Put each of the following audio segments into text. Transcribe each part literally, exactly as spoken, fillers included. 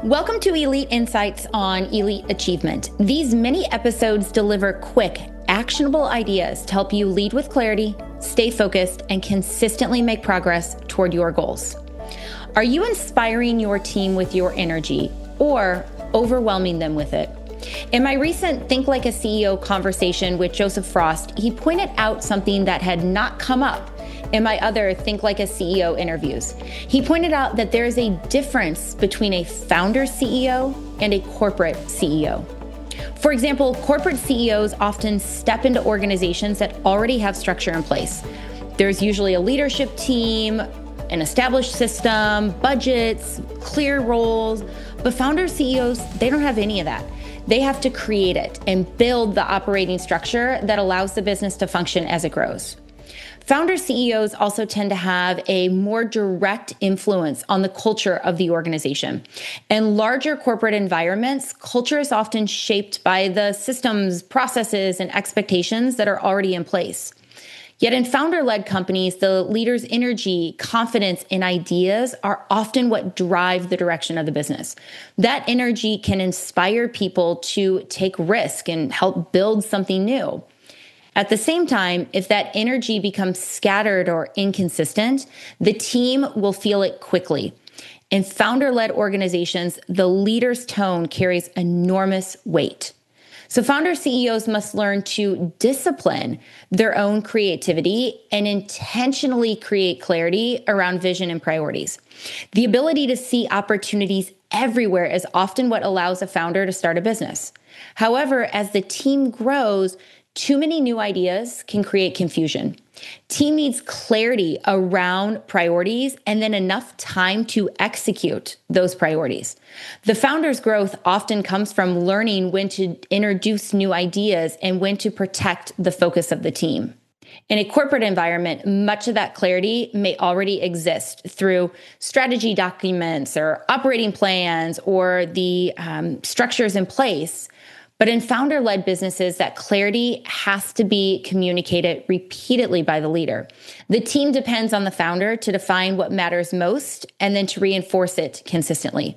Welcome to Elite Insights on Elite Achievement. These mini episodes deliver quick, actionable ideas to help you lead with clarity, stay focused, and consistently make progress toward your goals. Are you inspiring your team with your energy or overwhelming them with it? In my recent Think Like a C E O conversation with Joseph Frost, he pointed out something that had not come up in my other Think Like a C E O interviews. He pointed out that there is a difference between a founder C E O and a corporate C E O. For example, corporate C E Os often step into organizations that already have structure in place. There's usually a leadership team, an established system, budgets, clear roles, but founder C E Os, they don't have any of that. They have to create it and build the operating structure that allows the business to function as it grows. Founder C E Os also tend to have a more direct influence on the culture of the organization. In larger corporate environments, culture is often shaped by the systems, processes, and expectations that are already in place. Yet in founder-led companies, the leader's energy, confidence, and ideas are often what drive the direction of the business. That energy can inspire people to take risk and help build something new. At the same time, if that energy becomes scattered or inconsistent, the team will feel it quickly. In founder-led organizations, the leader's tone carries enormous weight. So founder C E Os must learn to discipline their own creativity and intentionally create clarity around vision and priorities. The ability to see opportunities everywhere is often what allows a founder to start a business. However, as the team grows, too many new ideas can create confusion. Team needs clarity around priorities and then enough time to execute those priorities. The founder's growth often comes from learning when to introduce new ideas and when to protect the focus of the team. In a corporate environment, much of that clarity may already exist through strategy documents or operating plans or the um, structures in place. But in founder-led businesses, that clarity has to be communicated repeatedly by the leader. The team depends on the founder to define what matters most and then to reinforce it consistently.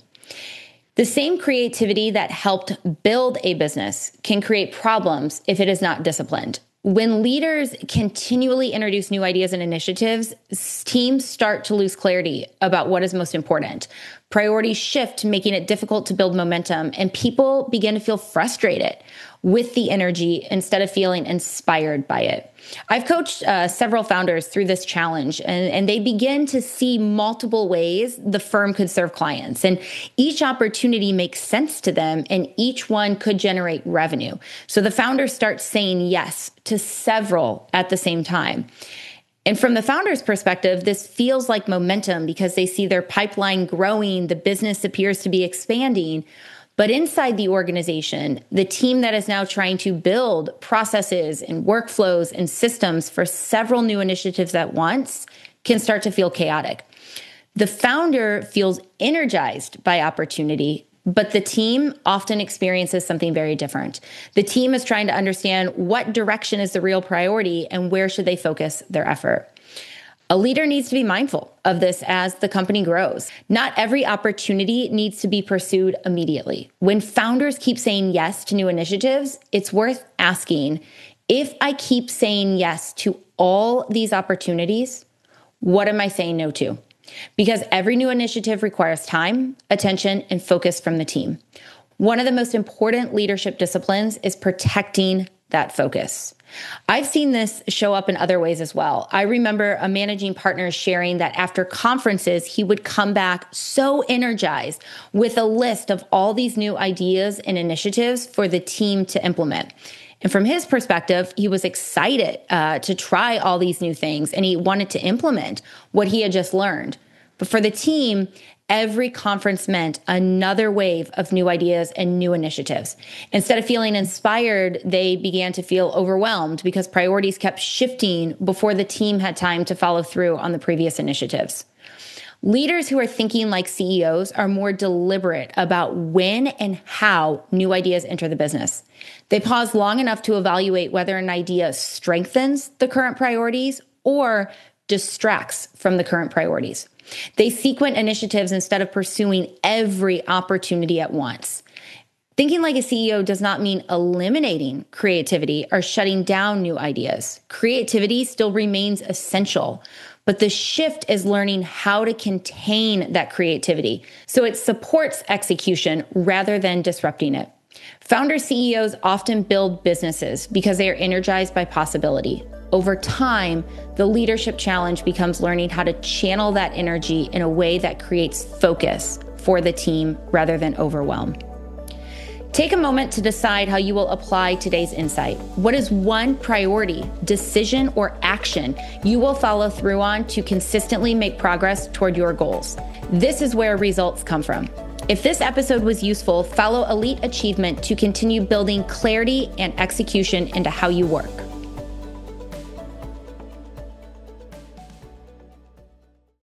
The same creativity that helped build a business can create problems if it is not disciplined. When leaders continually introduce new ideas and initiatives, teams start to lose clarity about what is most important. Priorities shift, making it difficult to build momentum, and people begin to feel frustrated with the energy instead of feeling inspired by it. I've coached uh, several founders through this challenge, and, and they begin to see multiple ways the firm could serve clients. And each opportunity makes sense to them, and each one could generate revenue. So the founder starts saying yes to several at the same time. And from the founder's perspective, this feels like momentum because they see their pipeline growing, the business appears to be expanding. But inside the organization, the team that is now trying to build processes and workflows and systems for several new initiatives at once can start to feel chaotic. The founder feels energized by opportunity, but the team often experiences something very different. The team is trying to understand what direction is the real priority and where should they focus their effort. A leader needs to be mindful of this as the company grows. Not every opportunity needs to be pursued immediately. When founders keep saying yes to new initiatives, it's worth asking, if I keep saying yes to all these opportunities, what am I saying no to? Because every new initiative requires time, attention, and focus from the team. One of the most important leadership disciplines is protecting that focus. I've seen this show up in other ways as well. I remember a managing partner sharing that after conferences, he would come back so energized with a list of all these new ideas and initiatives for the team to implement. And from his perspective, he was excited uh, to try all these new things, and he wanted to implement what he had just learned. But for the team, every conference meant another wave of new ideas and new initiatives. Instead of feeling inspired, they began to feel overwhelmed because priorities kept shifting before the team had time to follow through on the previous initiatives. Leaders who are thinking like C E Os are more deliberate about when and how new ideas enter the business. They pause long enough to evaluate whether an idea strengthens the current priorities or distracts from the current priorities. They sequence initiatives instead of pursuing every opportunity at once. Thinking like a C E O does not mean eliminating creativity or shutting down new ideas. Creativity still remains essential, but the shift is learning how to contain that creativity so it supports execution rather than disrupting it. Founder C E Os often build businesses because they are energized by possibility. Over time, the leadership challenge becomes learning how to channel that energy in a way that creates focus for the team rather than overwhelm. Take a moment to decide how you will apply today's insight. What is one priority, decision, or action you will follow through on to consistently make progress toward your goals? This is where results come from. If this episode was useful, follow Elite Achievement to continue building clarity and execution into how you work.